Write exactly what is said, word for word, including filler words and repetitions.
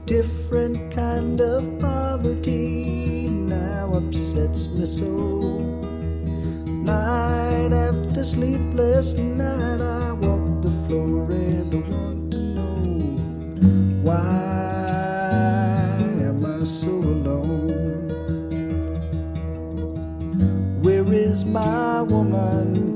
different kind of poverty now upsets me so. Night after sleepless night, I walk the floor and I want to know, why am I so alone? Where is my woman?